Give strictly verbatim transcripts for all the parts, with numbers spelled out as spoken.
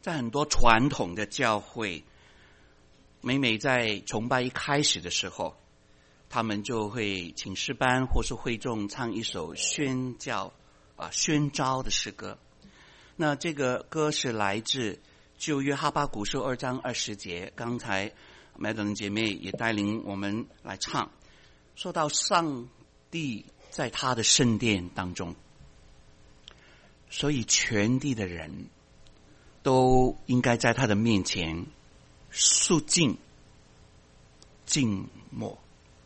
在很多传统的教会，每每在崇拜一开始的时候，他们就会请诗班或是会众唱一首宣教啊宣召的诗歌。那这个歌是来自旧约哈巴谷书二章二十节，刚才麦德伦姐妹也带领我们来唱，说到上帝在他的圣殿当中，所以全地的人都应该在他的面前肃静静默。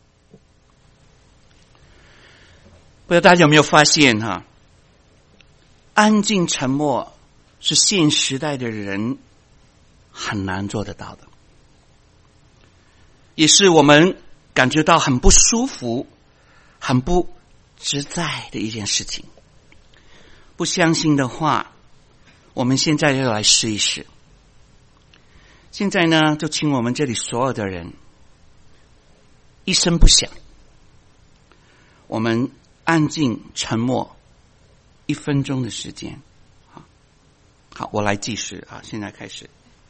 不知道大家有没有发现哈，安静沉默是现时代的人很难做得到的，也是我们感觉到很不舒服很不自在的一件事情。不相信的话，我们现在就来试一试。现在呢，就请我们这里所有的人一声不响，我们安静沉默一分钟的时间。好，好，我来计时啊，现在开始。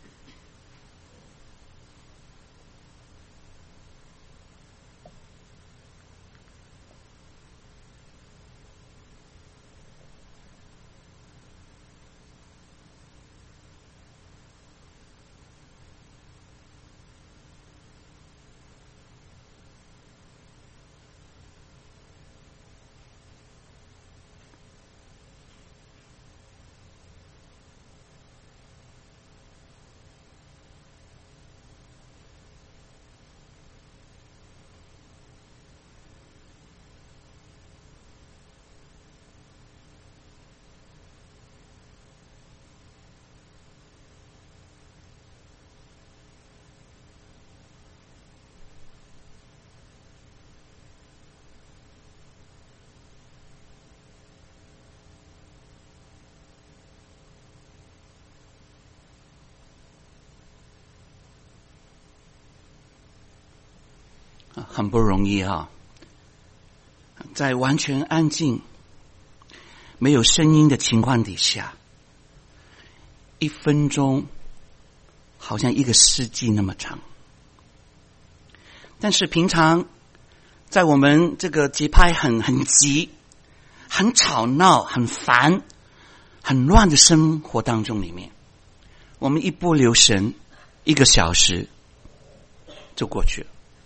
很不容易啊，在完全安静没有声音的情况底下，一分钟好像一个世纪那么长。但是平常在我们这个节拍很很急很吵闹很烦很乱的生活当中里面，我们一不留神一个小时就过去了。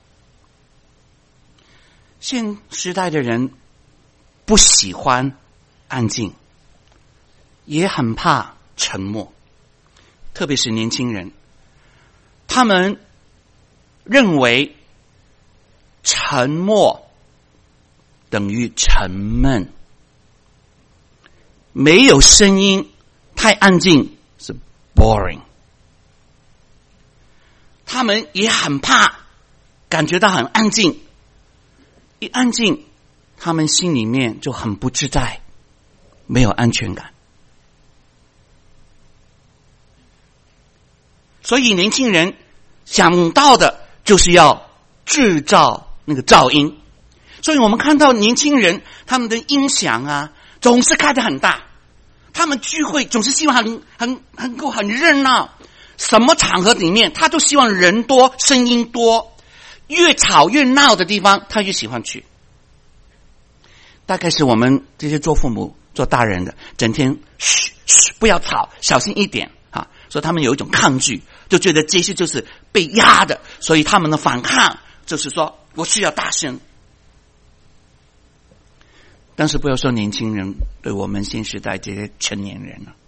现时代的人不喜欢安静，也很怕沉默，特别是年轻人，他们认为沉默等于沉闷，没有声音太安静是 boring。 他们也很怕感觉到很安静，一安静他们心里面就很不自在，没有安全感。所以年轻人想到的就是要制造那个噪音，所以我们看到年轻人他们的音响啊总是开得很大，他们聚会总是希望很很很够很热闹，什么场合里面他都希望人多声音多，越吵越闹的地方他越喜欢去。大概是我们这些做父母做大人的整天嘘嘘不要吵小心一点啊，所以他们有一种抗拒，就觉得这些就是被压的，所以他们的反抗就是说我需要大声。但是不要说年轻人，对我们新时代这些成年人了，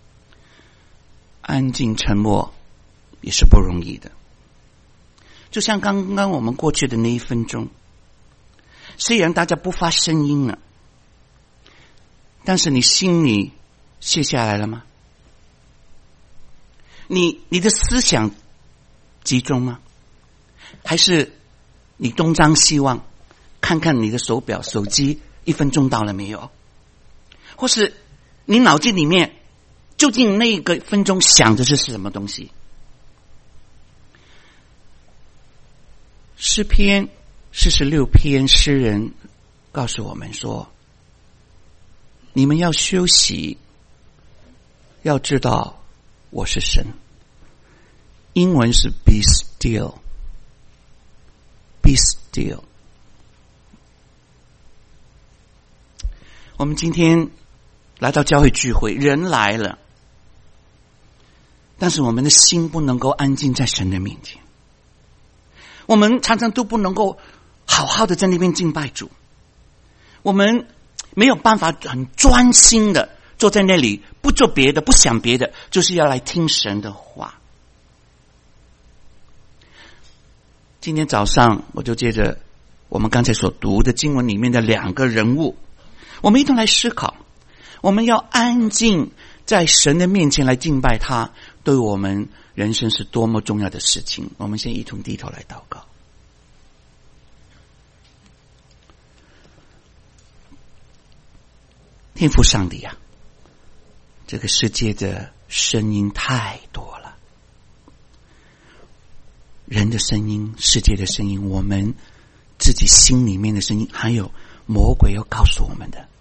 安静沉默也是不容易的。就像刚刚我们过去的那一分钟，虽然大家不发声音了，但是你心里卸下来了吗？你你的思想集中吗？还是你东张西望，看看你的手表手机一分钟到了没有？或是你脑筋里面究竟那个分钟想的是什么东西？诗篇四十六篇诗人告诉我们说，你们要休息，要知道我是神。英文是 be still， be still。我们今天来到教会聚会，人来了，但是我们的心不能够安静在神的面前，我们常常都不能够好好的在那边敬拜主，我们没有办法很专心的坐在那里，不做别的，不想别的，就是要来听神的话。今天早上我就接着我们刚才所读的经文里面的两个人物，我们一同来思考，我们要安静在神的面前来敬拜他，对我们人生是多么重要的事情。我们先一同低头来祷告。天父上帝啊，这个世界的声音太多了，人的声音，世界的声音，我们自己心里面的声音，还有魔鬼要告诉我们的。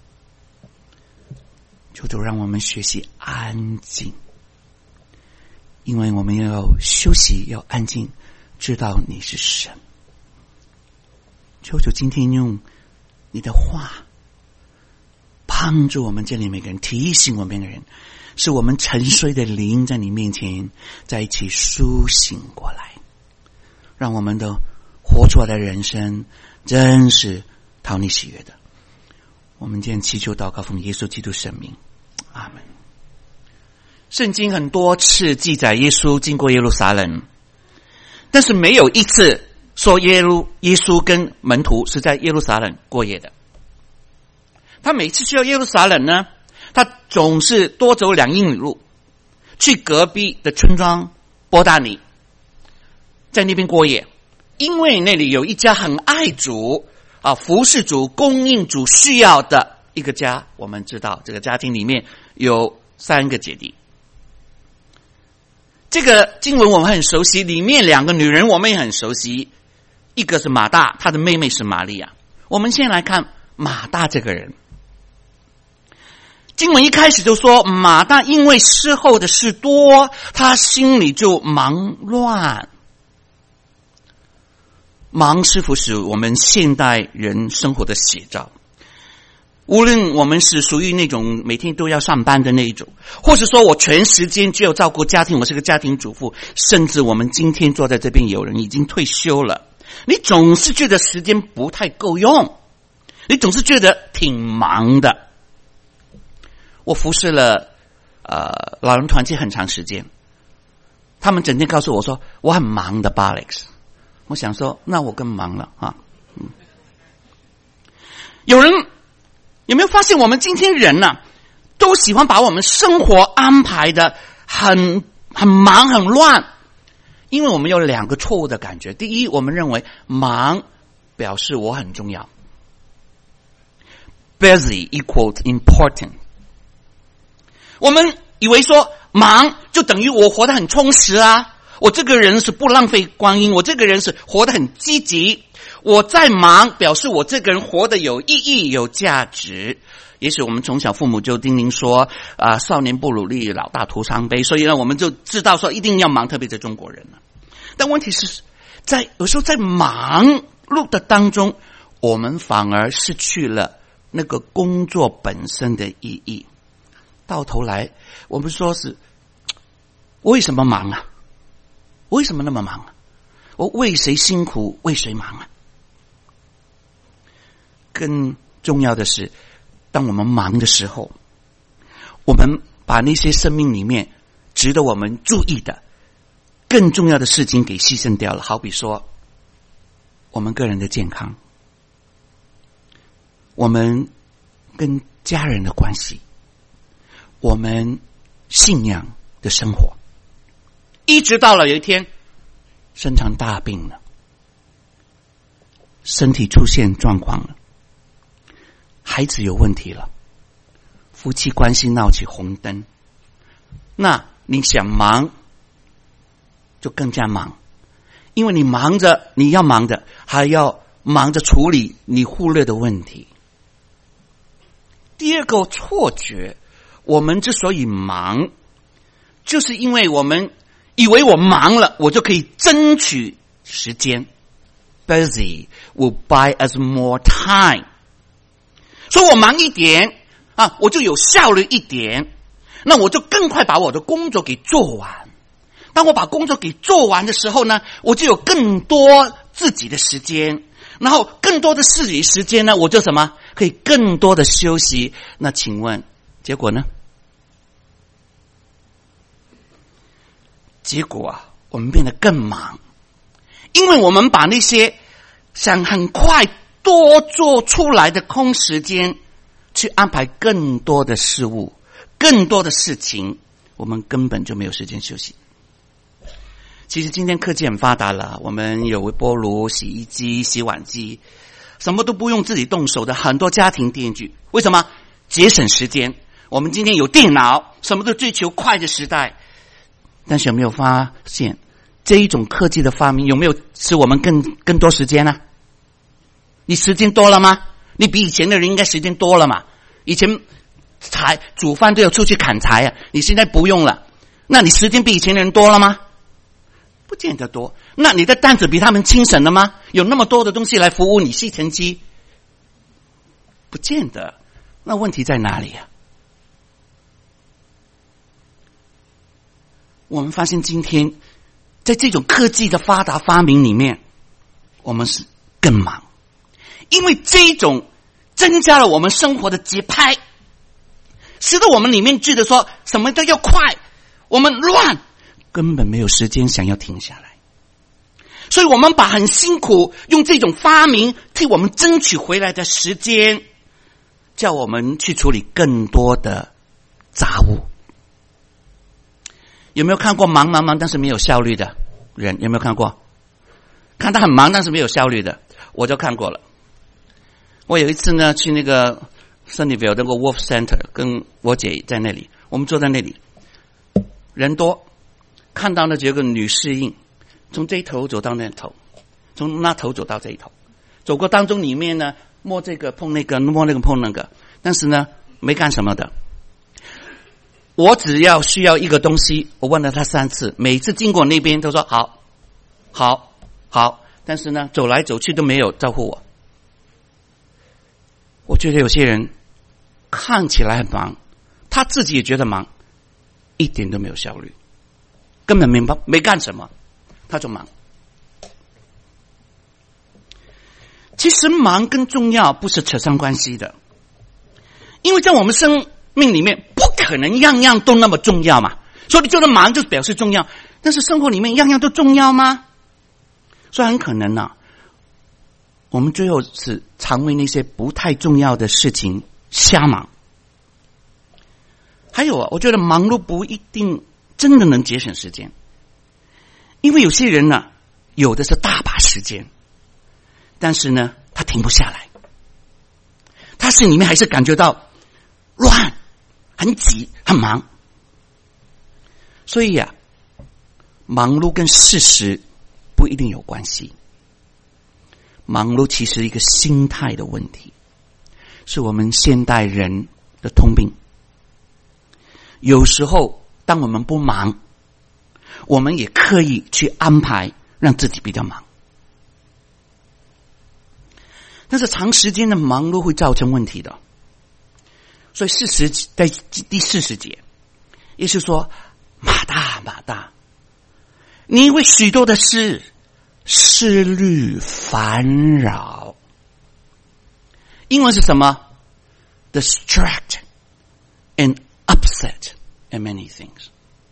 求主让我们学习安静，因为我们要休息，要安静，知道你是神。求主今天用你的话帮助我们这里每个人，提醒我们每个人，是我们沉睡的灵在你面前在一起苏醒过来，让我们的活出来的人生真是讨你喜悦的。我们今天祈求祷告奉耶稣基督圣名，阿们。圣经很多次记载耶稣经过耶路撒冷，但是没有一次说耶路耶稣跟门徒是在耶路撒冷过夜的。他每次去到耶路撒冷呢，他总是多走两英里路，去隔壁的村庄伯大尼，在那边过夜，因为那里有一家很爱主啊，服侍主、供应主需要的一个家。我们知道这个家庭里面有三个姐弟。这个经文我们很熟悉，里面两个女人我们也很熟悉，一个是马大，她的妹妹是玛利亚。我们先来看马大这个人。经文一开始就说，马大因为事后的事多，他心里就忙乱。忙是否是我们现代人生活的写照？无论我们是属于那种每天都要上班的那一种，或是说我全时间只有照顾家庭，我是个家庭主妇，甚至我们今天坐在这边有人已经退休了，你总是觉得时间不太够用，你总是觉得挺忙的。我服侍了呃老人团契很长时间，他们整天告诉我说我很忙的 Alex， 我想说那我更忙了啊。嗯，有人有没有发现我们今天人呢、啊、都喜欢把我们生活安排的很很忙很乱，因为我们有两个错误的感觉。第一，我们认为忙表示我很重要， busy equals important，我们以为说忙就等于我活得很充实啊，我这个人是不浪费光阴，我这个人是活得很积极，我在忙表示我这个人活得有意义有价值。也许我们从小父母就叮咛说啊、呃，少年不努力老大徒伤悲，所以呢我们就知道说一定要忙，特别在中国人了。但问题是在有时候在忙碌的当中，我们反而失去了那个工作本身的意义。到头来我们说是我为什么忙啊？我为什么那么忙啊？我为谁辛苦为谁忙啊？更重要的是，当我们忙的时候，我们把那些生命里面值得我们注意的更重要的事情给牺牲掉了。好比说我们个人的健康，我们跟家人的关系，我们信仰的生活，一直到了有一天生场大病了，身体出现状况了，孩子有问题了，夫妻关系闹起红灯，那你想忙就更加忙，因为你忙着你要忙的还要忙着处理你忽略的问题。第二个错觉，我们之所以忙就是因为我们以为我忙了，我就可以争取时间。Busy will buy us more time。所以我忙一点啊，我就有效率一点，那我就更快把我的工作给做完。当我把工作给做完的时候呢，我就有更多自己的时间，然后更多的自己时间呢，我就什么可以更多的休息。那请问结果呢？结果啊，我们变得更忙，因为我们把那些想很快多做出来的空时间去安排更多的事物，更多的事情，我们根本就没有时间休息。其实今天科技很发达了，我们有微波炉、洗衣机、洗碗机，什么都不用自己动手的很多家庭电具。为什么？节省时间。我们今天有电脑，什么都追求快的时代。但是有没有发现这一种科技的发明有没有使我们更更多时间呢？你时间多了吗？你比以前的人应该时间多了嘛？以前柴煮饭都要出去砍柴啊，你现在不用了，那你时间比以前的人多了吗？不见得多。那你的担子比他们轻省了吗？有那么多的东西来服务你，吸尘机不见得。那问题在哪里啊？我们发现今天在这种科技的发达发明里面，我们是更忙，因为这种增加了我们生活的节拍，使得我们里面觉得说什么都要快，我们乱，根本没有时间想要停下来。所以我们把很辛苦用这种发明替我们争取回来的时间，叫我们去处理更多的杂物。有没有看过忙忙忙但是没有效率的人？有没有看过？看他很忙但是没有效率的，我就看过了。我有一次呢去那个 Sunnyvale 那个 Wolf Center， 跟我姐在那里，我们坐在那里，人多，看到呢就有个女侍应，从这一头走到那头，从那头走到这一头，走过当中里面呢摸这个碰那个，摸那个碰那个，但是呢没干什么的。我只要需要一个东西，我问了他三次，每次经过那边都说好好好，但是呢走来走去都没有招呼我。我觉得有些人看起来很忙，他自己也觉得忙，一点都没有效率，根本没没干什么他就忙。其实忙跟重要不是扯上关系的，因为在我们生命里面不可能样样都那么重要嘛，所以你觉得忙就表示重要，但是生活里面样样都重要吗？所以很可能啊，我们最后是常为那些不太重要的事情瞎忙。还有啊，我觉得忙碌不一定真的能节省时间，因为有些人呢，有的是大把时间，但是呢他停不下来，他心里面还是感觉到乱，很急，很忙。所以啊，忙碌跟事实不一定有关系。忙碌其实一个心态的问题，是我们现代人的通病。有时候当我们不忙，我们也刻意去安排让自己比较忙，但是长时间的忙碌会造成问题的。所以四十在第四十节，也就是说，马大马大，你因为许多的事思虑烦扰。英文是什么？ Distract and upset in many things.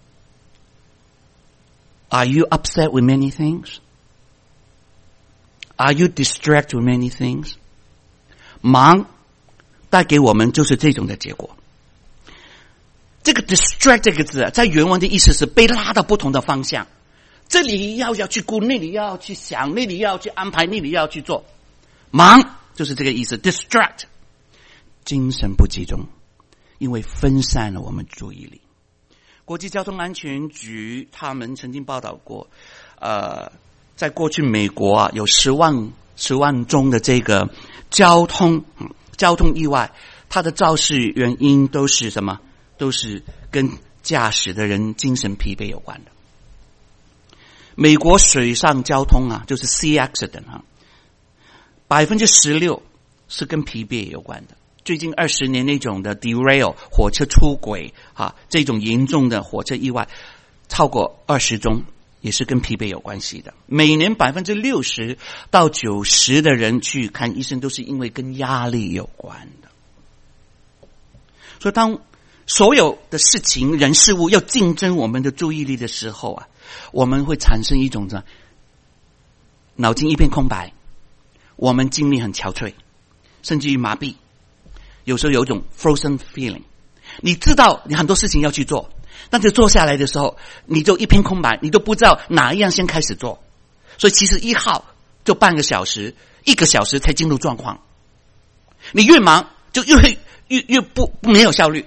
Are you upset with many things? Are you distracted with many things? 忙带给我们就是这种的结果。这个 distract 这个字啊，在原文的意思是被拉到不同的方向，这里要要去顾，那里要去想，那里要去安排，那里要去做。忙就是这个意思 distract， 精神不集中，因为分散了我们注意力。国际交通安全局他们曾经报道过，呃，在过去美国啊有十万十万宗的这个交通、嗯、交通意外，它的肇事原因都是什么？都是跟驾驶的人精神疲惫有关的。美国水上交通啊，就是 sea accident 啊，百分之十六是跟疲惫有关的。最近二十年那种的 derail 火车出轨啊，这种严重的火车意外超过二十宗，也是跟疲惫有关系的。每年百分之六十到九十的人去看医生，都是因为跟压力有关的。所以当所有的事情、人、事物要竞争我们的注意力的时候啊，我们会产生一种脑筋一片空白，我们精力很憔悴，甚至于麻痹。有时候有一种 frozen feeling， 你知道你很多事情要去做，但是做下来的时候你就一片空白，你都不知道哪一样先开始做。所以其实一号就半个小时一个小时才进入状况，你越忙就越会越越不没有效率。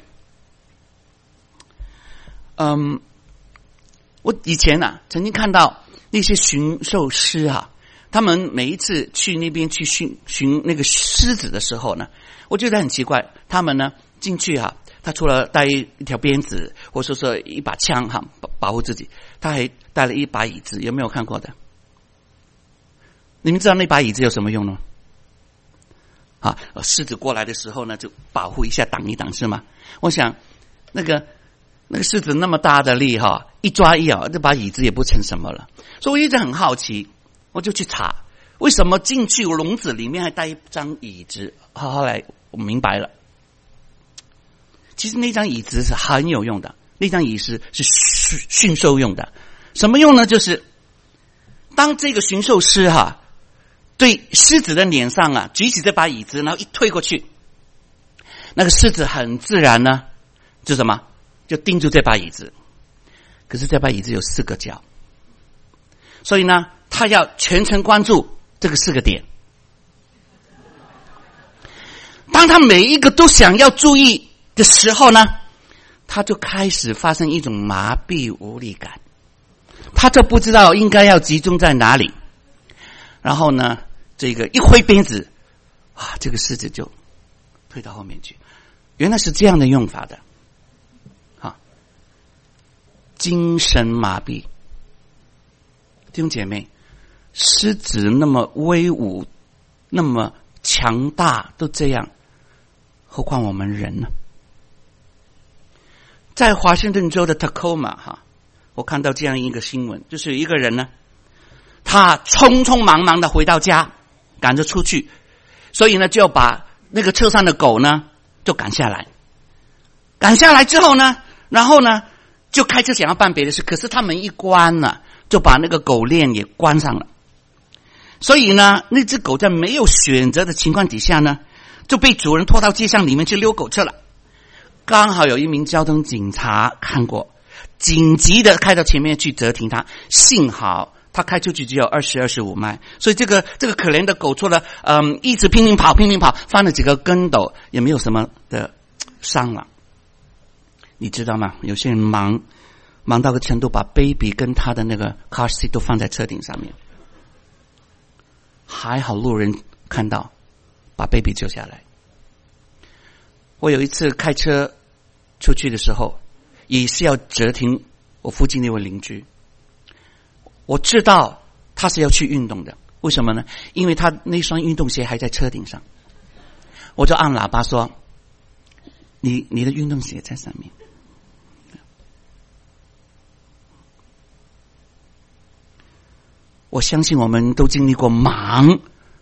嗯，我以前啊曾经看到那些驯兽师啊，他们每一次去那边去驯驯那个狮子的时候呢，我觉得很奇怪，他们呢进去啊，他除了带一条鞭子或者说一把枪哈保保护自己，他还带了一把椅子，有没有看过的？你们知道那把椅子有什么用呢？啊，狮子过来的时候呢，就保护一下，挡一挡是吗？我想那个那个狮子那么大的力哈，一抓一咬，这把椅子也不成什么了。所以我一直很好奇，我就去查为什么进去笼子里面还带一张椅子。后来我明白了，其实那张椅子是很有用的，那张椅子是驯兽用的。什么用呢？就是当这个驯兽师哈对狮子的脸上啊举起这把椅子，然后一推过去，那个狮子很自然呢就什么就盯住这把椅子。可是这把椅子有四个角，所以呢他要全程关注这个四个点。当他每一个都想要注意的时候呢，他就开始发生一种麻痹无力感，他就不知道应该要集中在哪里。然后呢这个一挥鞭子啊，这个狮子就退到后面去。原来是这样的用法的啊，精神麻痹。弟兄姐妹，狮子那么威武那么强大都这样，何况我们人呢？在华盛顿州的 Tacoma 哈，我看到这样一个新闻，就是一个人呢，他匆匆忙忙的回到家，赶着出去，所以呢就把那个车上的狗呢就赶下来，赶下来之后呢，然后呢就开车想要办别的事，可是他门一关了，就把那个狗链也关上了。所以呢那只狗在没有选择的情况底下呢，就被主人拖到街上里面去遛狗去了。刚好有一名交通警察看过，紧急的开到前面去责停他，幸好他开出去只有二十二十五迈，所以这个这个可怜的狗除了嗯一直拼命跑拼命跑，翻了几个跟斗，也没有什么的伤了。你知道吗？有些人忙忙到个程度，把 baby 跟他的那个 car seat 都放在车顶上面，还好路人看到，把 baby 救下来。我有一次开车出去的时候，也是要折停我附近那位邻居。我知道他是要去运动的，为什么呢？因为他那双运动鞋还在车顶上。我就按喇叭说：“你你的运动鞋在上面。”我相信我们都经历过忙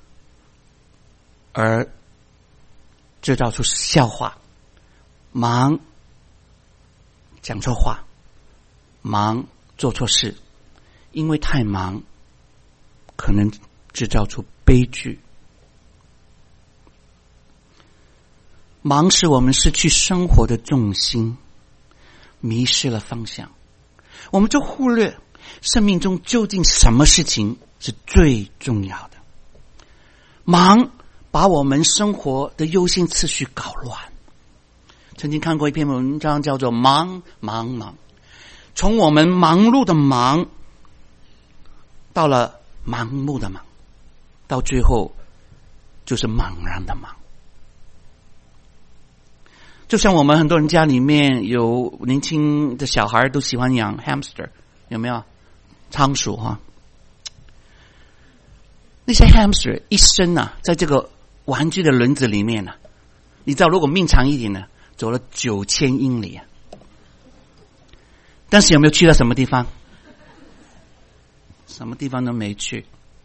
而制造出笑话，忙讲错话，忙做错事，因为太忙可能制造出悲剧。忙使我们失去生活的重心，迷失了方向，我们就忽略生命中究竟什么事情是最重要的。忙把我们生活的优先次序搞乱。曾经看过一篇文章叫做忙忙忙，从我们忙碌的忙到了盲目的忙，到最后就是茫然的忙。 就像我们很多人家里面有年轻的小孩都喜欢养 hamster， 有没有？仓鼠哈。那些 hamster 一生啊，在这个玩具的轮子里面呢、啊，你知道如果命长一点呢，走了九千英里啊。但是有没有去到什么地方？什么地方都没去。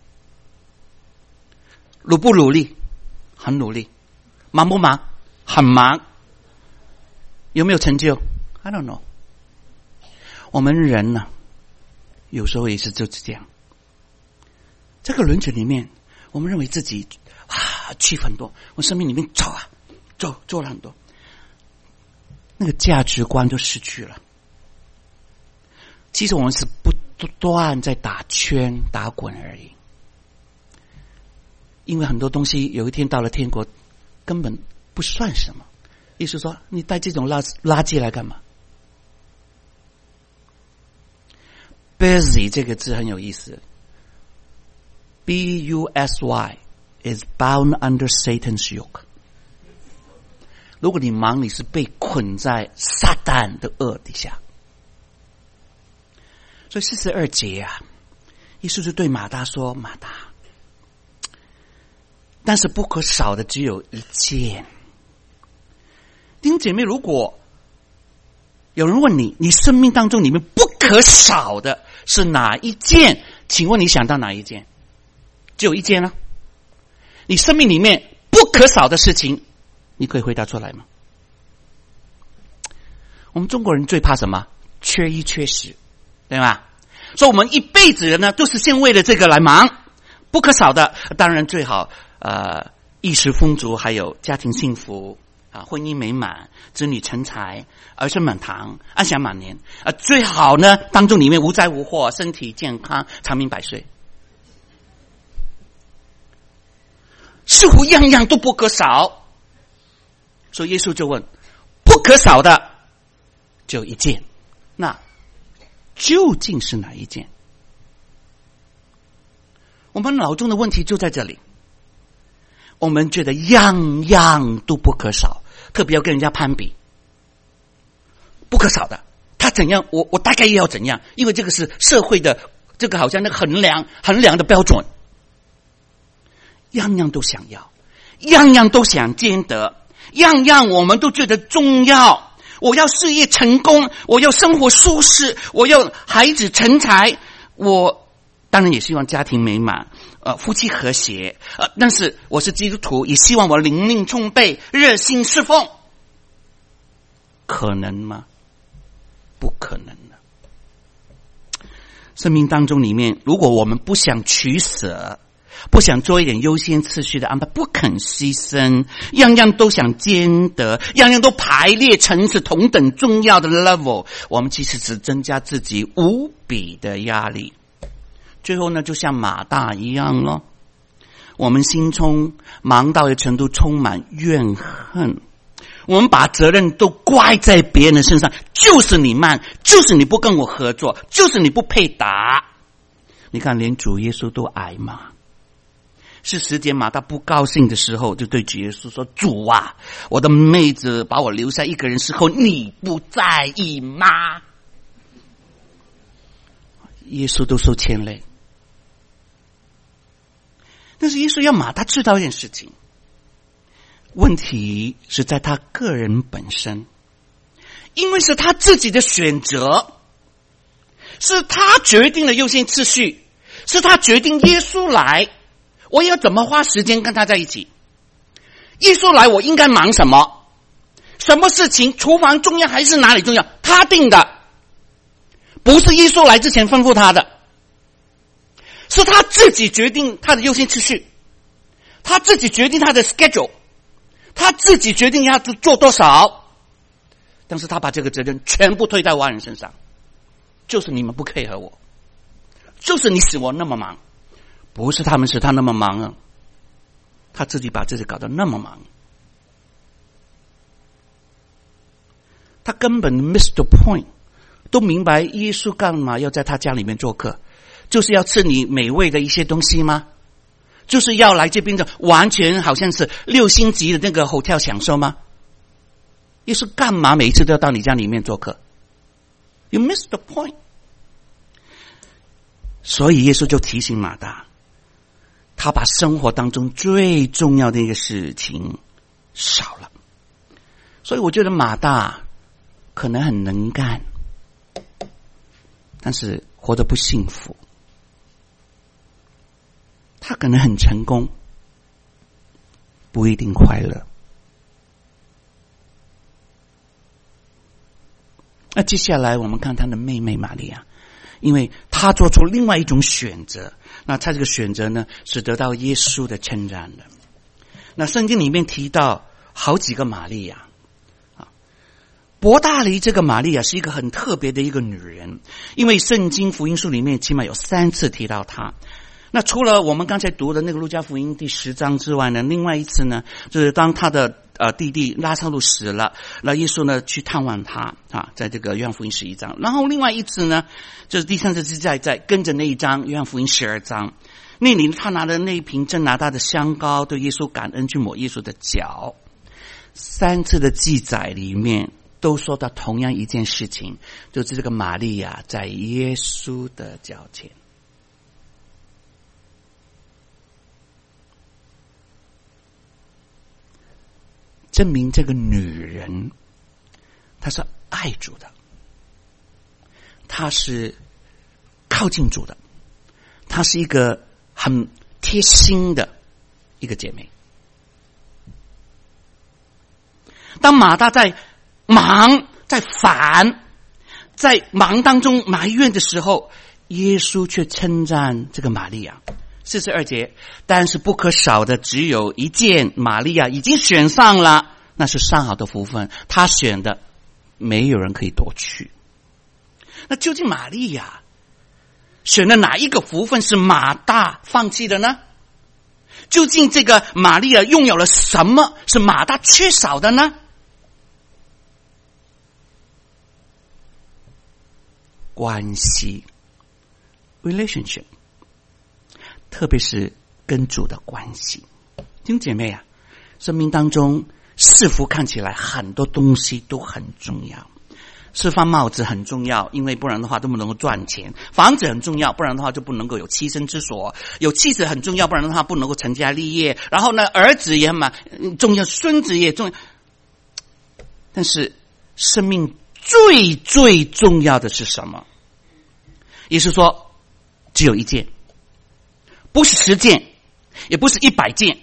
努不努力？很努力。忙不忙？很忙。有没有成就 ？I don't know。我们人呢、啊，有时候也是就是这样。这个轮子里面，我们认为自己啊，去很多，我生命里面走啊，走做了很多，那个价值观就失去了。其实我们是不断在打圈打滚而已，因为很多东西有一天到了天国根本不算什么。意思说，你带这种垃垃圾来干嘛 ？busy 这个字很有意思 ，B U S Y is bound under Satan's yoke。如果你忙，你是被捆在撒旦的恶底下。所以四十二节啊，耶稣就对马大说：“马大，但是不可少的只有一件。”弟兄姐妹，如果有人问你，你生命当中里面不可少的是哪一件？请问你想到哪一件？只有一件啊。你生命里面不可少的事情，你可以回答出来吗？我们中国人最怕什么？缺衣缺食，对吧？所以我们一辈子人呢，都是先为了这个来忙。不可少的，当然最好呃衣食丰足，还有家庭幸福。啊，婚姻美满，子女成才，儿孙满堂，安享晚年。啊，最好呢，当中里面无灾无祸，身体健康，长命百岁。似乎样样都不可少，所以耶稣就问：不可少的就一件，那究竟是哪一件？我们脑中的问题就在这里。我们觉得样样都不可少，特别要跟人家攀比，不可少的，他怎样，我我大概也要怎样，因为这个是社会的这个好像那个衡量衡量的标准，样样都想要，样样都想兼得，样样我们都觉得重要。我要事业成功，我要生活舒适，我要孩子成才，我当然也希望家庭美满。呃，夫妻和谐，呃，但是我是基督徒，也希望我灵命充沛，热心侍奉，可能吗？不可能的。生命当中里面，如果我们不想取舍，不想做一点优先次序的安排，不肯牺牲，样样都想兼得，样样都排列层次同等重要的 level， 我们其实只增加自己无比的压力。最后呢，就像马大一样咯，我们心中忙到的程度充满怨恨，我们把责任都怪在别人的身上，就是你慢，就是你不跟我合作，就是你不配打。你看连主耶稣都挨骂。是时间马大不高兴的时候，就对主耶稣说：主啊，我的妹子把我留下一个人时候，你不在意吗？耶稣都受牵累。但是耶稣要马大知道一件事情，问题是在他个人本身，因为是他自己的选择，是他决定了优先次序，是他决定耶稣来，我要怎么花时间跟他在一起？耶稣来，我应该忙什么？什么事情？厨房重要还是哪里重要？他定的，不是耶稣来之前吩咐他的。是他自己决定他的优先次序，他自己决定他的 schedule， 他自己决定要做多少，但是他把这个责任全部推在外人身上，就是你们不配合我，就是你使我那么忙，不是他们使他那么忙啊，他自己把自己搞得那么忙，他根本 miss the point， 都明白耶稣干嘛要在他家里面做客，就是要吃你美味的一些东西吗？就是要来这边的完全好像是六星级的那个 hotel 享受吗？ 耶稣干嘛每一次都要到你家里面做客？ You missed the point。 所以耶稣就提醒马大，他把生活当中最重要的一个事情少了。所以我觉得马大可能很能干，但是活得不幸福。他可能很成功，不一定快乐。那接下来我们看他的妹妹玛利亚，因为她做出另外一种选择，那她这个选择呢，是得到耶稣的称赞的。那圣经里面提到好几个玛利亚啊，伯大尼这个玛利亚是一个很特别的一个女人，因为圣经福音书里面起码有三次提到她。那除了我们刚才读的那个路加福音第十章之外呢，另外一次呢，就是当他的呃弟弟拉撒路死了，那耶稣呢去探望他啊，在这个约翰福音十一章。然后另外一次呢，就是第三次是在在跟着那一章约翰福音十二章，那里他拿的那一瓶真拿大的香膏，对耶稣感恩，去抹耶稣的脚。三次的记载里面都说到同样一件事情，就是这个玛利亚在耶稣的脚前。证明这个女人她是爱主的，她是靠近主的，她是一个很贴心的一个姐妹。当马大在忙在烦在忙当中埋怨的时候，耶稣却称赞这个玛利亚。四十二节，但是不可少的只有一件，玛利亚已经选上了，那是上好的福分，她选的没有人可以夺去。那究竟玛利亚选的哪一个福分是马大放弃的呢？究竟这个玛利亚拥有了什么是马大缺少的呢？关系 relationship， 特别是跟主的关系。弟兄姐妹啊，生命当中似乎看起来很多东西都很重要，释放帽子很重要，因为不然的话都不能够赚钱。房子很重要，不然的话就不能够有栖身之所。有妻子很重要，不然的话不能够成家立业。然后呢，儿子也蛮重要，孙子也重要。但是生命最最重要的是什么？也是说只有一件，不是十件，也不是一百件。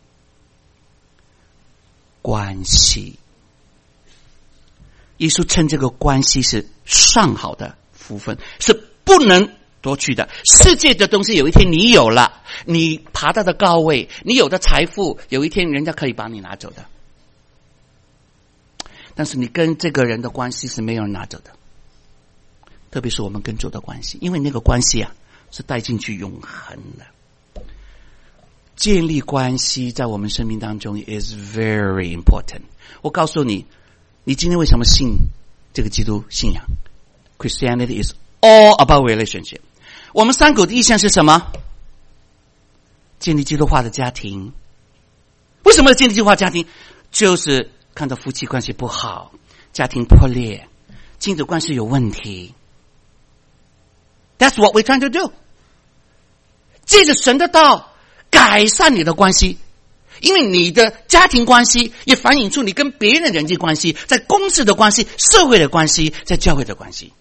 关系，耶稣称这个关系是上好的福分，是不能夺去的。世界的东西有一天你有了，你爬到的高位，你有的财富，有一天人家可以把你拿走的。但是你跟这个人的关系是没有人拿走的，特别是我们跟主的关系，因为那个关系啊是带进去永恒的。建立关系在我们生命当中 is very important。 我告诉你，你今天为什么信这个基督信仰？ Christianity is all about relationship。 我们三口的意向是什么？建立基督化的家庭。为什么要建立基督化家庭？就是看到夫妻关系不好，家庭破裂，亲子关系有问题。 That's what we're trying to do。 借着神的道改善你的关系，因为你的家庭关系也反映出你跟别人的人际关系，在公司的关系，社会的关系，在教会的关系。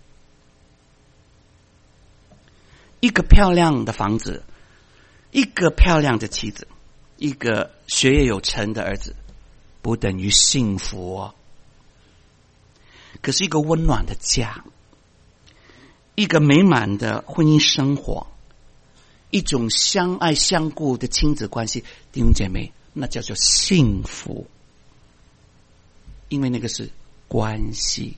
一个漂亮的房子，一个漂亮的妻子，一个学业有成的儿子，不等于幸福哦。可是一个温暖的家，一个美满的婚姻生活，一种相爱相顾的亲子关系，弟兄姐妹，那叫做幸福。因为那个是关系。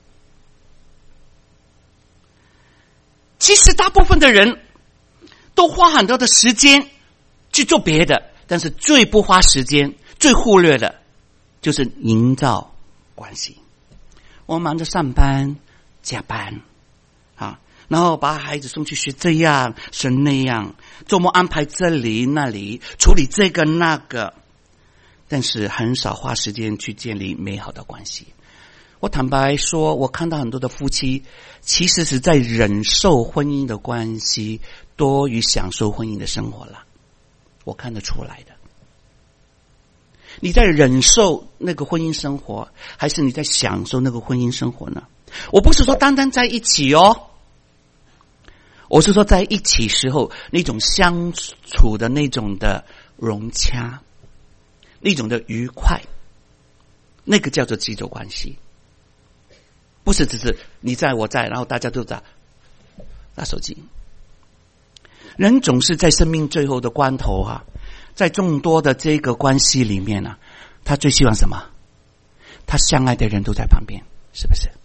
其实大部分的人都花很多的时间去做别的，但是最不花时间最忽略的就是营造关系。我们忙着上班加班啊，然后把孩子送去学这样学那样，周末安排这里那里，处理这个那个。 但是很少花时间去建立美好的关系。我坦白说，我看到很多的夫妻其实是在忍受婚姻的关系多于享受婚姻的生活了，我看得出来的。你在忍受那个婚姻生活，还是你在享受那个婚姻生活呢？我不是说单单在一起哦，我是说在一起时候那种相处的那种的融洽，那种的愉快，那个叫做基础关系。不是只是你在我在，然后大家都在打手机。人总是在生命最后的关头啊，在众多的这个关系里面啊，他最希望什么？他相爱的人都在旁边，是不是？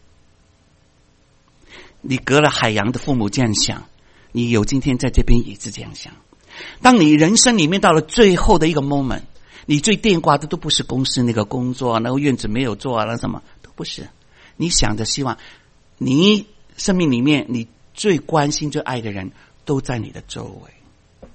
你隔了海洋的父母这样想，你有今天在这边也是这样想。当你人生里面到了最后的一个 moment， 你最惦挂的都不是公司那个工作，然后院子没有做啊，那什么都不是。你想着希望你生命里面你最关心最爱的人都在你的周围，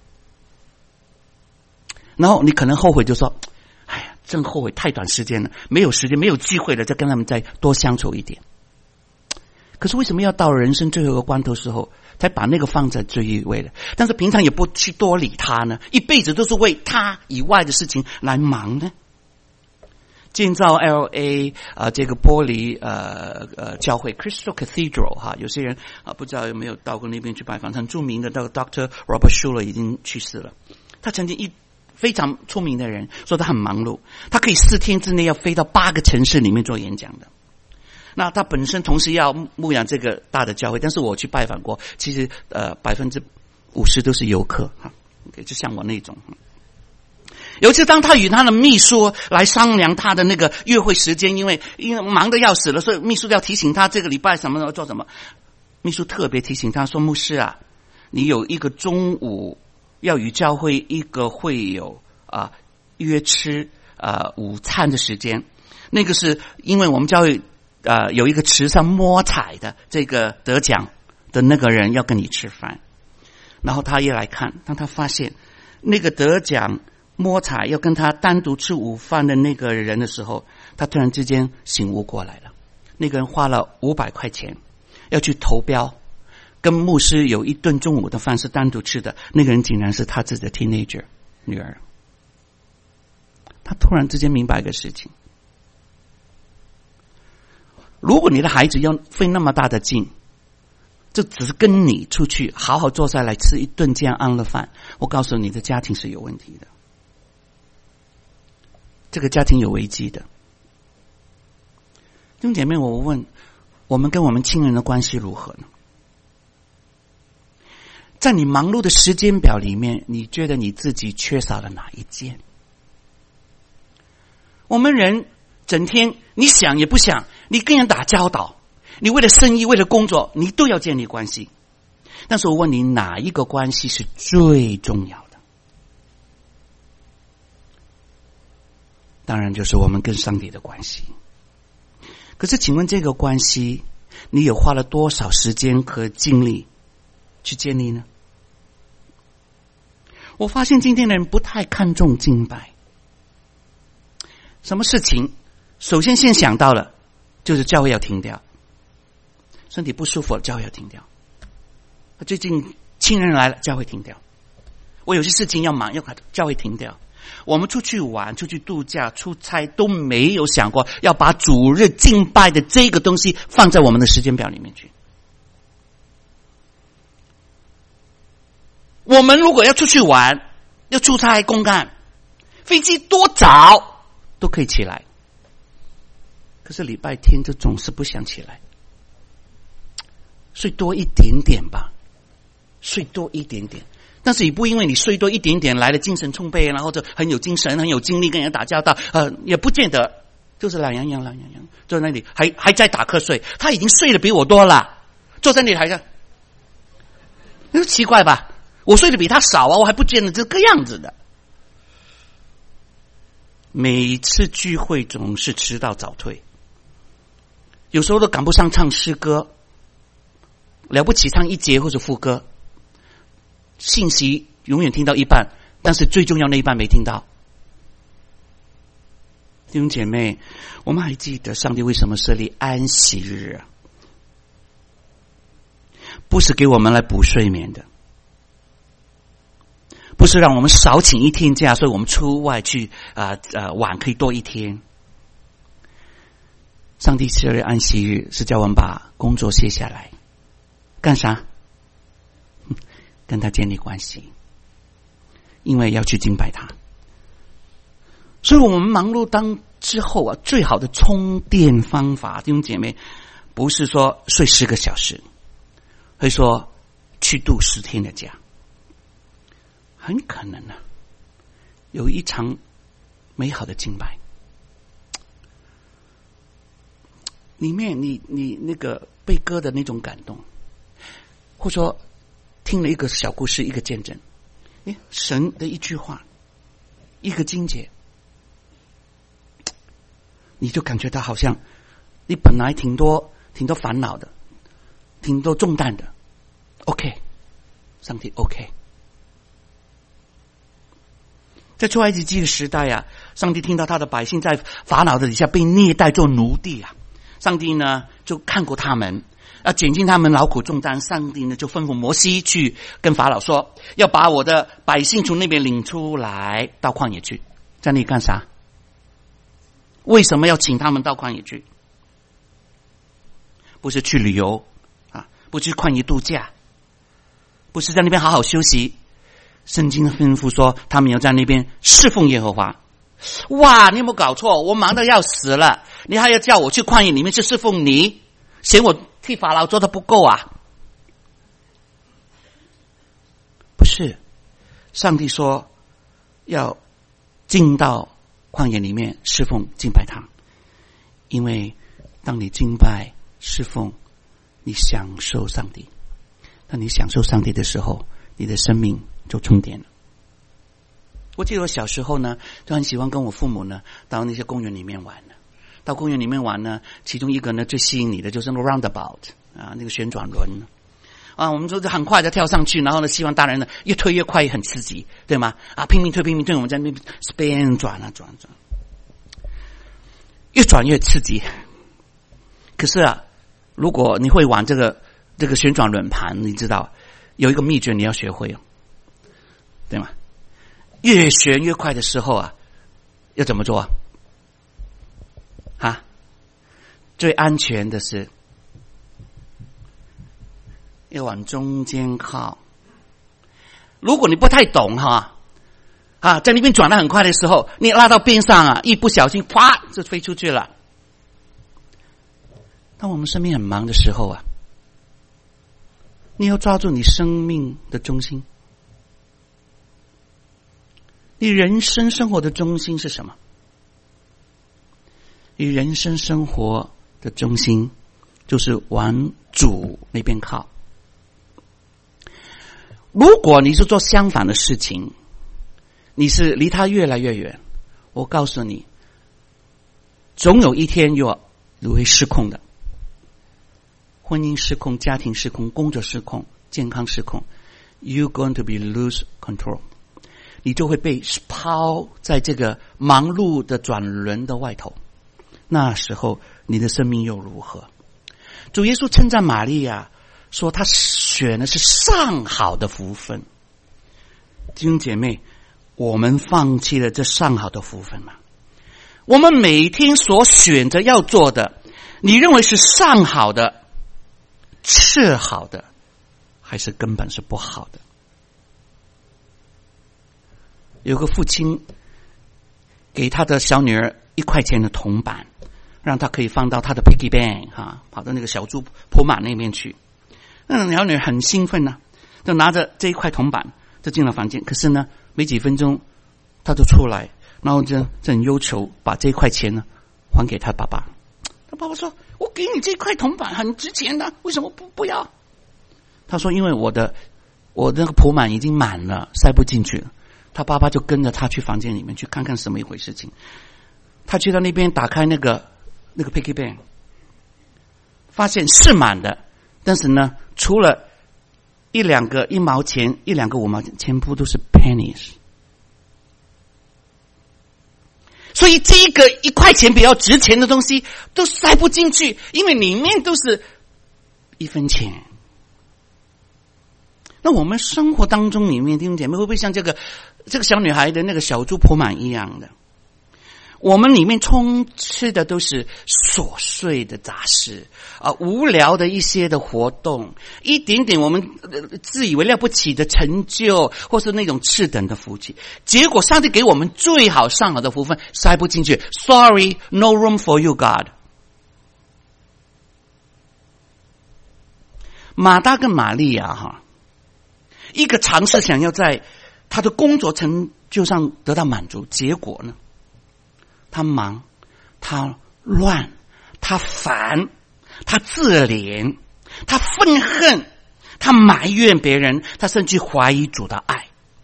然后你可能后悔就说，哎呀，真后悔太短时间了，没有时间没有机会了，再跟他们再多相处一点。可是为什么要到人生最后一个关头时候才把那个放在最一位的？但是平常也不去多理他呢，一辈子都是为他以外的事情来忙呢？建造 L A 啊、呃，这个玻璃呃呃教会 Crystal Cathedral 哈，有些人啊不知道有没有到过那边去拜访，很著名的那个 Doctor Robert Schuller 已经去世了。他曾经一非常出名的人，说他很忙碌，他可以四天之内要飞到八个城市里面做演讲的。那他本身同时要牧养这个大的教会，但是我去拜访过，其实呃百分之五十都是游客哈，就像我那种。有一次当他与他的秘书来商量他的那个约会时间，因为因为忙得要死了，所以秘书要提醒他这个礼拜什么做什么。秘书特别提醒他说，牧师啊，你有一个中午要与教会一个会友啊约吃啊午餐的时间，那个是因为我们教会啊有一个池上摸彩的这个得奖的那个人要跟你吃饭。然后他也来看，当他发现那个得奖摸彩要跟他单独吃午饭的那个人的时候，他突然之间醒悟过来了。那个人花了五百块钱要去投标，跟牧师有一顿中午的饭是单独吃的，那个人竟然是他自己的 teenager 女儿。他突然之间明白一个事情，如果你的孩子要费那么大的劲，就只是跟你出去好好坐下来吃一顿这样安乐饭，我告诉你，你的家庭是有问题的，这个家庭有危机的。弟兄姐妹，我问，我们跟我们亲人的关系如何呢？在你忙碌的时间表里面，你觉得你自己缺少了哪一件？我们人整天你想也不想，你跟人打交道，你为了生意为了工作你都要建立关系，但是我问你，哪一个关系是最重要的？当然就是我们跟上帝的关系。可是请问这个关系你有花了多少时间和精力去建立呢？我发现今天的人不太看重敬拜，什么事情首先先想到了就是教会要停掉，身体不舒服了教会要停掉，最近亲人来了教会停掉，我有些事情要忙要教会停掉，我们出去玩出去度假出差都没有想过要把主日敬拜的这个东西放在我们的时间表里面去。我们如果要出去玩要出差公干，飞机多早都可以起来，可是礼拜天就总是不想起来，睡多一点点吧，睡多一点点，但是也不因为你睡多一点点来了精神充沛，然后就很有精神很有精力跟人打交道，呃，也不见得，就是懒洋洋懒洋洋坐在那里还还在打瞌睡，他已经睡得比我多了，坐在那里还在，你说奇怪吧？我睡得比他少啊，我还不见得这个样子的。每次聚会总是迟到早退，有时候都赶不上唱诗歌，了不起唱一节或者副歌，信息永远听到一半，但是最重要那一半没听到。 弟兄姐妹，我们还记得上帝为什么设立安息日啊？不是给我们来补睡眠的，不是让我们少请一天假，所以我们出外去啊啊、呃、晚可以多一天。上帝设立安息日是叫我们把工作卸下来，干啥？跟他建立关系，因为要去敬拜他。所以我们忙碌当之后啊，最好的充电方法，弟兄姐妹，不是说睡十个小时，会说去度十天的假，很可能啊，有一场美好的敬拜，里面你你那个被歌的那种感动，或者说听了一个小故事，一个见证，诶，神的一句话，一个经节，你就感觉到好像你本来挺多挺多烦恼的，挺多重担的 OK， 上帝 OK。 在出埃及记的时代啊，上帝听到他的百姓在法老的底下被虐待做奴隶啊，上帝呢就看过他们，要减轻他们劳苦重担，上帝呢就吩咐摩西去跟法老说，要把我的百姓从那边领出来到旷野去。在那里干啥？为什么要请他们到旷野去？不是去旅游啊，不是去旷野度假，不是在那边好好休息。圣经吩咐说他们要在那边侍奉耶和华。哇，你有没有搞错？我忙得要死了，你还要叫我去旷野里面去侍奉你，嫌我替法老做的不够啊？不是，上帝说要进到旷野里面侍奉敬拜他，因为当你敬拜侍奉，你享受上帝，当你享受上帝的时候，你的生命就充电了。我记得我小时候呢，就很喜欢跟我父母呢到那些公园里面玩呢。到公园里面玩呢，其中一个呢最吸引你的就是那个 roundabout 啊，那个旋转轮啊，我们就很快的跳上去，然后呢，希望大人呢越推越快，也很刺激，对吗？啊，拼命推，拼命推，我们在那边 spin 转啊转转，越转越刺激。可是啊，如果你会玩这个这个旋转轮盘，你知道有一个秘诀你要学会哦，对吗？越旋越快的时候啊，要怎么做啊？啊，最安全的是要往中间靠。如果你不太懂哈啊，在那边转得很快的时候，你拉到边上啊，一不小心啪就飞出去了。当我们生命很忙的时候啊，你要抓住你生命的中心。你人生生活的中心是什么？你人生生活的中心就是往主那边靠。如果你是做相反的事情，你是离他越来越远，我告诉你，总有一天又会失控的。婚姻失控，家庭失控，工作失控，健康失控， you're going to be lose control， 你就会被抛在这个忙碌的转轮的外头。那时候你的生命又如何？主耶稣称赞玛利亚说他选的是上好的福分。弟兄姐妹，我们放弃了这上好的福分吗？我们每天所选择要做的，你认为是上好的，是好的，还是根本是不好的？有个父亲给他的小女儿一块钱的铜板，让她可以放到她的 piggy bank 哈，跑到那个小猪铺满那边去。那小女儿很兴奋呢、啊，就拿着这一块铜板就进了房间。可是呢，没几分钟，她就出来，然后就就很忧愁，把这一块钱呢还给他爸爸。他爸爸说：“我给你这块铜板很值钱的，为什么不不要？”他说：“因为我的我的那个铺满已经满了，塞不进去了。”他爸爸就跟着他去房间里面去看看什么一回事情。他去到那边打开那个那个 piggy bank， 发现是满的，但是呢，除了一两个一毛钱、一两个五毛钱，全部都是 pennies。 所以这一个一块钱比较值钱的东西都塞不进去，因为里面都是一分钱。那我们生活当中里面弟兄姐妹会不会像这个这个小女孩的那个小猪铺满一样的？我们里面充斥的都是琐碎的杂事啊，无聊的一些的活动，一点点我们、呃、自以为了不起的成就，或是那种次等的福气，结果上帝给我们最好上好的福分塞不进去。 Sorry, no room for you, God。 马大跟玛利亚哈，一个尝试想要在他的工作成就上得到满足，结果呢，他忙，他乱，他烦，他自怜，他愤恨，他埋怨别人，他甚至怀疑主的爱。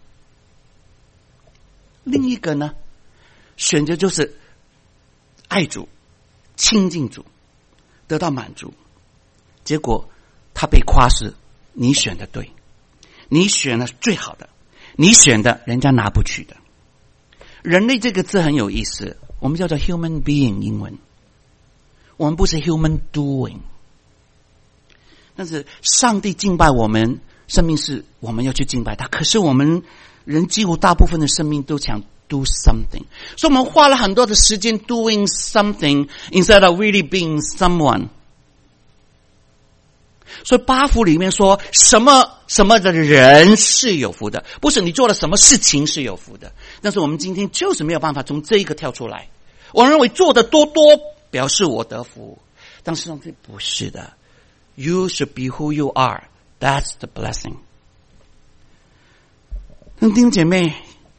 另一个呢，选择就是爱主，亲近主，得到满足，结果他被夸是你选的对，你选了最好的，你选的人家拿不去的。人类这个字很有意思，我们叫做 human being， 英文我们不是 human doing。 但是上帝敬拜我们，生命是我们要去敬拜他，可是我们人几乎大部分的生命都想 do something， 所以我们花了很多的时间 doing something instead of really being someone。所以八福里面说什么什么的人是有福的，不是你做了什么事情是有福的。但是我们今天就是没有办法从这一个跳出来，我认为做的多多表示我得福，但是上帝不是的。 You should be who you are, that's the blessing。 那弟兄姐妹，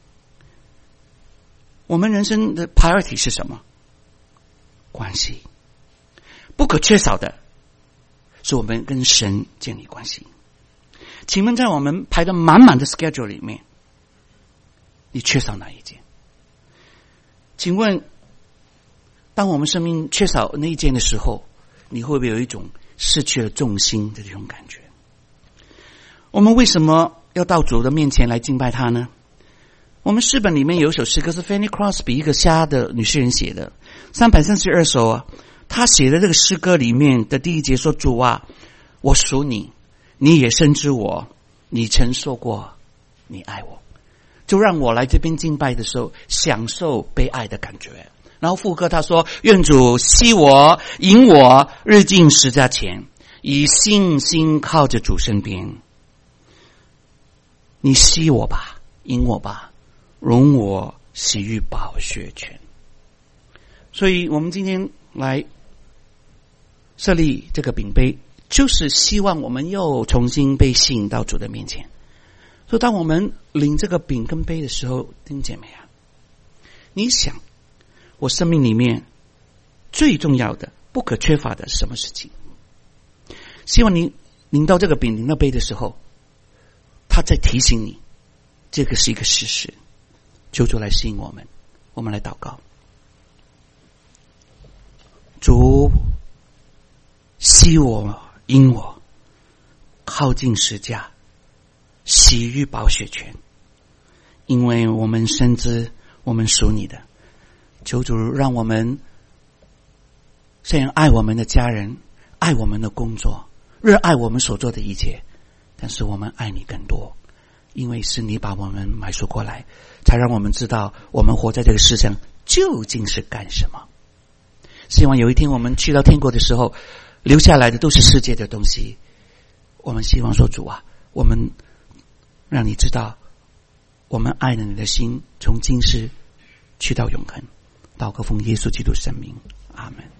我们人生的 priority 是什么？关系。不可缺少的是我们跟神建立关系。请问在我们排的满满的 schedule 里面，你缺少哪一件？请问当我们生命缺少那一件的时候，你会不会有一种失去了重心的这种感觉？我们为什么要到主的面前来敬拜他呢？我们诗本里面有一首诗歌是 Fanny Crosby 一个瞎的女诗人写的，三百三十二首啊。他写的这个诗歌里面的第一节说，主啊，我属你，你也深知我，你曾说过你爱我，就让我来这边敬拜的时候享受被爱的感觉。然后副歌他说，愿主吸我引我日进十架前，以信心靠着主身边。你吸我吧，引我吧，容我洗浴宝血泉。所以我们今天来设立这个饼杯，就是希望我们又重新被吸引到主的面前。所以当我们领这个饼跟杯的时候，弟兄姐妹啊，你想我生命里面最重要的不可缺乏的是什么事情？希望你领到这个饼领到杯的时候，他在提醒你这个是一个事实。求主来吸引我们，我们来祷告。主吸我引我靠近十架，洗浴宝血泉，因为我们深知我们属你的。求主让我们虽然爱我们的家人，爱我们的工作，热爱我们所做的一切，但是我们爱你更多，因为是你把我们买赎过来，才让我们知道我们活在这个世上究竟是干什么。希望有一天我们去到天国的时候，留下来的都是世界的东西。我们希望说，主啊，我们让你知道我们爱了你的心从今世去到永恒。祷告奉耶稣基督圣名，阿们。